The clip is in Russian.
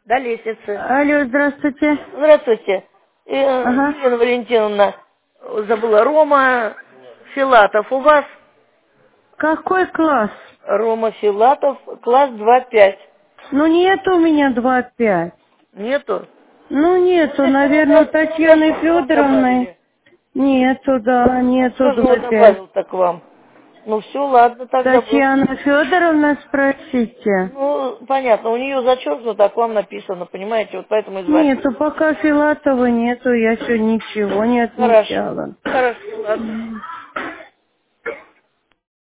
до лестницы. Алло, здравствуйте. Здравствуйте. Ага. Елена Валентиновна, забыла, Рома Филатов у вас? Какой класс? Рома Филатов, класс 2-5. Ну, нет у меня 2-5. Нету? Ну, Ну, нету, здесь наверное, у Татьяны вам Федоровны. добавили. Нету, да, А нету кто же его 2-5. добавил-то к вам? Ну, все, ладно, тогда будет. Татьяна Федоровна, спросите. Ну, понятно, у нее зачеркнуто, а к вам написано, понимаете, вот поэтому и звоню. Нету, пока Филатова нету, я еще ничего не Хорошо, отмечала. хорошо, ладно.